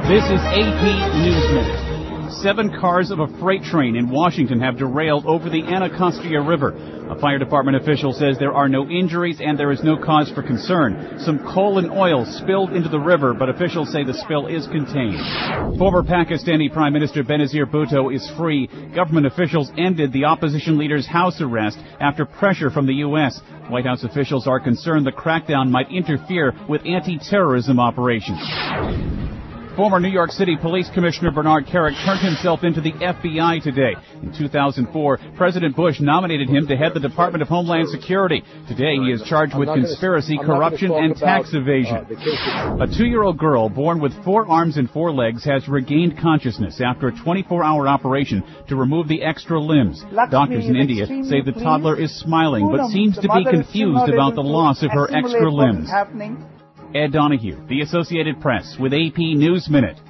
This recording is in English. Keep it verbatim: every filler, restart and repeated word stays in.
This is A P News Minute. Seven cars of a freight train in Washington have derailed over the Anacostia River. A fire department official says there are no injuries and there is no cause for concern. Some coal and oil spilled into the river, but officials say the spill is contained. Former Pakistani Prime Minister Benazir Bhutto is free. Government officials ended the opposition leader's house arrest after pressure from the U S. White House officials are concerned the crackdown might interfere with anti-terrorism operations. Former New York City Police Commissioner Bernard Kerik turned himself into the F B I today. In two thousand four, President Bush nominated him to head the Department of Homeland Security. Today, he is charged with conspiracy, corruption, and tax evasion. A two-year-old girl born with four arms and four legs has regained consciousness after a twenty-four hour operation to remove the extra limbs. Doctors in India say the toddler is smiling but seems to be confused about the loss of her extra limbs. Ed Donahue, The Associated Press, with A P News Minute.